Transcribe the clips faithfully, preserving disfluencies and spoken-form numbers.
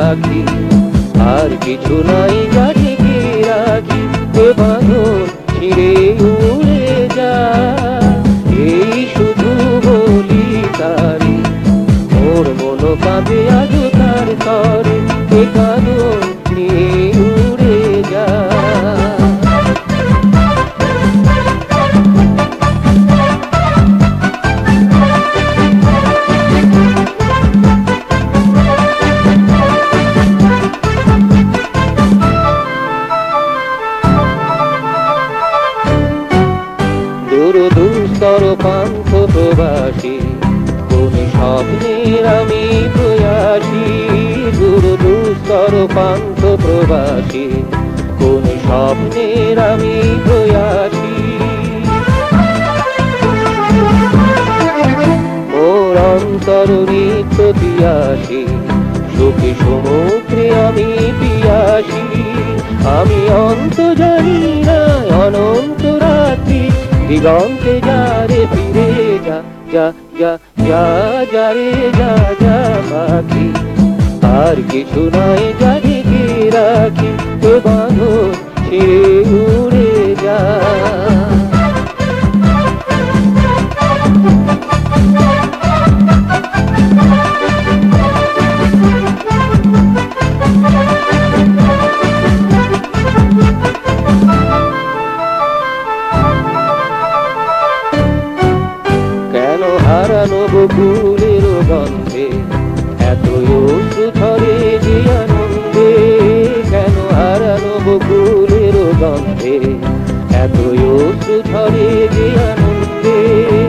পাখি, আর কিছু নাই যা ঢেকে রাখি। এ বাঁধন ছিঁড়ে উড়ে যা, এই শুধু বলি তারি, মোর মন কাঁদে আজ তার তরে। এ কাঁদন নিয়ে উড়ে যা। দূর দুস্তর পান্থ প্রবাসী, কোন স্বপ্নের আমি প্রয়াসী। দূর দুস্তর পান্থ প্রবাসী, কোন স্বপ্নের আমি প্রয়াসী। মোর অন্তর নিত্য তিয়াসী, সুখী সমুদ্রে আমি পিয়াসী। আমি অন্ত জানি না অনন্ত রাত্রি, দিগন্তে যা রে ফিরে যা, যা যা যা যা রে যা যা পাখি, আর কিছু নাই যা ঢেকে রাখি। এ বাঁধন ছিঁড়ে উড়ে যা। কেন হারানো বকুলের গন্ধে এত অশ্রু ঝরে যে আনন্দে? কেন হারানো বকুলের গন্ধে এত অশ্রু ঝরে যে আনন্দে?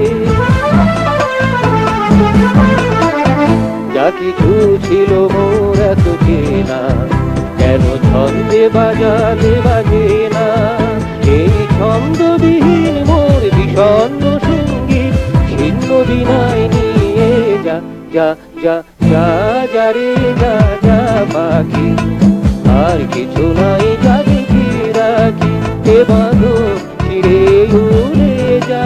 যা কিছু ছিল মোর এত চেনা, কেন ছন্দে বাজাতে বাজে না? এই ছন্দবিহীন মোর বিষণ্ণ সঙ্গীত, ছিন্ন বিনায় নিয়ে যা, যা যা যা যা রে যা যা পাখি, আর কিছু নাই যা ঢেকে রাখি। এ বাঁধন ছিঁড়ে উড়ে যা।